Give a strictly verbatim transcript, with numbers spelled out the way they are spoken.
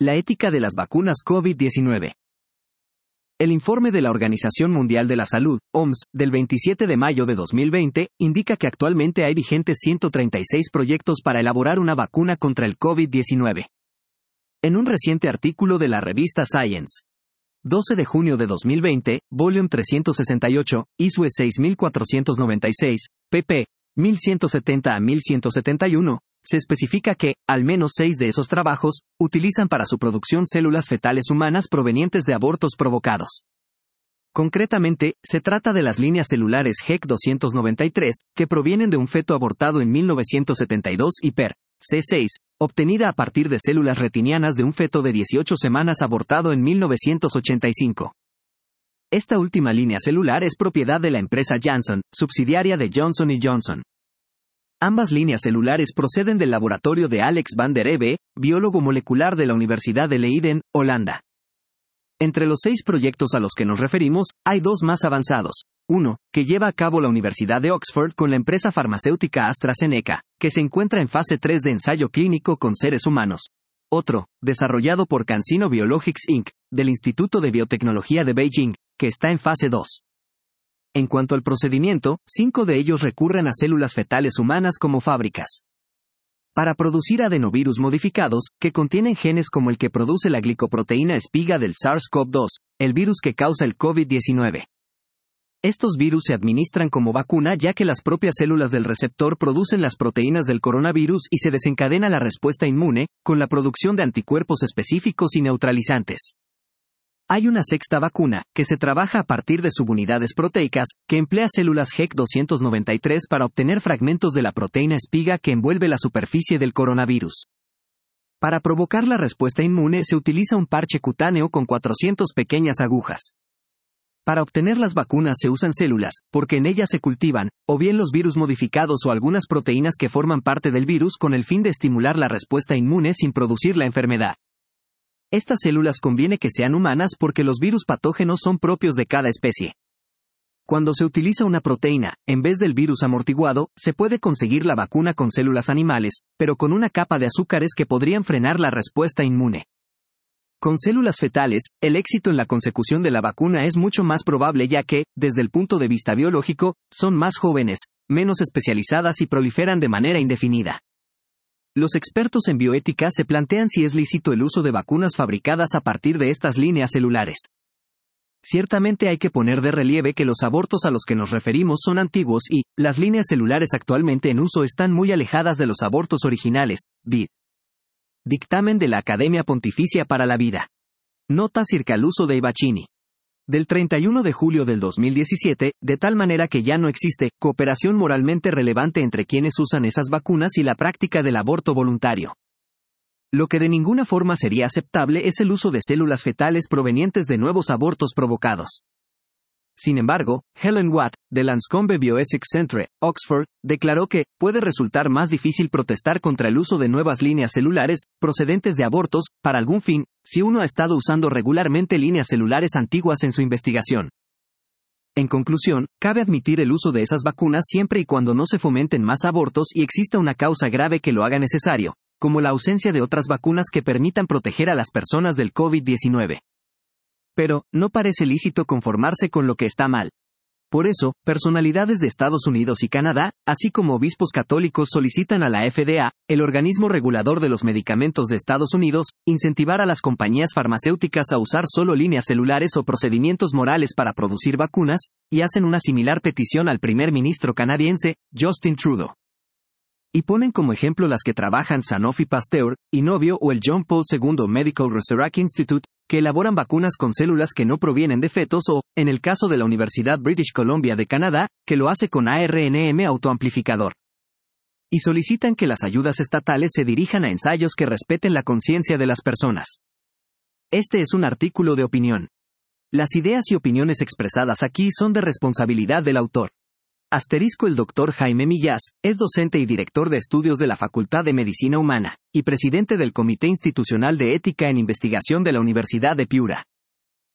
La ética de las vacunas COVID diecinueve. El informe de la Organización Mundial de la Salud, O M S, del veintisiete de mayo de dos mil veinte, indica que actualmente hay vigentes ciento treinta y seis proyectos para elaborar una vacuna contra el COVID diecinueve. En un reciente artículo de la revista Science, doce de junio de dos mil veinte, Volume trescientos sesenta y ocho, I S W E seis mil cuatrocientos noventa y seis, pp. mil ciento setenta a mil ciento setenta y uno, se especifica que, al menos seis de esos trabajos, utilizan para su producción células fetales humanas provenientes de abortos provocados. Concretamente, se trata de las líneas celulares G E C doscientos noventa y tres, que provienen de un feto abortado en mil novecientos setenta y dos y P E R, C seis, obtenida a partir de células retinianas de un feto de dieciocho semanas abortado en mil novecientos ochenta y cinco. Esta última línea celular es propiedad de la empresa Janssen, subsidiaria de Johnson y Johnson. Ambas líneas celulares proceden del laboratorio de Alex van der Ebbe, biólogo molecular de la Universidad de Leiden, Holanda. Entre los seis proyectos a los que nos referimos, hay dos más avanzados. Uno, que lleva a cabo la Universidad de Oxford con la empresa farmacéutica AstraZeneca, que se encuentra en fase tres de ensayo clínico con seres humanos. Otro, desarrollado por CanSino Biologics incorporated, del Instituto de Biotecnología de Beijing, que está en fase dos. En cuanto al procedimiento, cinco de ellos recurren a células fetales humanas como fábricas para producir adenovirus modificados, que contienen genes como el que produce la glicoproteína espiga del SARS-CoV dos, el virus que causa el COVID diecinueve. Estos virus se administran como vacuna ya que las propias células del receptor producen las proteínas del coronavirus y se desencadena la respuesta inmune, con la producción de anticuerpos específicos y neutralizantes. Hay una sexta vacuna, que se trabaja a partir de subunidades proteicas, que emplea células G E C doscientos noventa y tres para obtener fragmentos de la proteína espiga que envuelve la superficie del coronavirus. Para provocar la respuesta inmune se utiliza un parche cutáneo con cuatrocientas pequeñas agujas. Para obtener las vacunas se usan células, porque en ellas se cultivan, o bien los virus modificados o algunas proteínas que forman parte del virus con el fin de estimular la respuesta inmune sin producir la enfermedad. Estas células conviene que sean humanas porque los virus patógenos son propios de cada especie. Cuando se utiliza una proteína, en vez del virus amortiguado, se puede conseguir la vacuna con células animales, pero con una capa de azúcares que podrían frenar la respuesta inmune. Con células fetales, el éxito en la consecución de la vacuna es mucho más probable ya que, desde el punto de vista biológico, son más jóvenes, menos especializadas y proliferan de manera indefinida. Los expertos en bioética se plantean si es lícito el uso de vacunas fabricadas a partir de estas líneas celulares. Ciertamente hay que poner de relieve que los abortos a los que nos referimos son antiguos y, las líneas celulares actualmente en uso están muy alejadas de los abortos originales. Vid. Dictamen de la Academia Pontificia para la Vida. Nota circa el uso de Ivaccini. Del treinta y uno de julio del dos mil diecisiete, de tal manera que ya no existe cooperación moralmente relevante entre quienes usan esas vacunas y la práctica del aborto voluntario. Lo que de ninguna forma sería aceptable es el uso de células fetales provenientes de nuevos abortos provocados. Sin embargo, Helen Watt, del Anscombe Bioethics Centre, Oxford, declaró que puede resultar más difícil protestar contra el uso de nuevas líneas celulares, procedentes de abortos, para algún fin, si uno ha estado usando regularmente líneas celulares antiguas en su investigación. En conclusión, cabe admitir el uso de esas vacunas siempre y cuando no se fomenten más abortos y exista una causa grave que lo haga necesario, como la ausencia de otras vacunas que permitan proteger a las personas del COVID diecinueve. Pero, no parece lícito conformarse con lo que está mal. Por eso, personalidades de Estados Unidos y Canadá, así como obispos católicos solicitan a la F D A, el organismo regulador de los medicamentos de Estados Unidos, incentivar a las compañías farmacéuticas a usar solo líneas celulares o procedimientos morales para producir vacunas, y hacen una similar petición al primer ministro canadiense, Justin Trudeau. Y ponen como ejemplo las que trabajan Sanofi Pasteur, Inovio o el John Paul segundo Medical Research Institute, que elaboran vacunas con células que no provienen de fetos o, en el caso de la Universidad British Columbia de Canadá, que lo hace con A R N M autoamplificador. Y solicitan que las ayudas estatales se dirijan a ensayos que respeten la conciencia de las personas. Este es un artículo de opinión. Las ideas y opiniones expresadas aquí son de responsabilidad del autor. Asterisco El doctor Jaime Millás, es docente y director de estudios de la Facultad de Medicina Humana, y presidente del Comité Institucional de Ética en Investigación de la Universidad de Piura.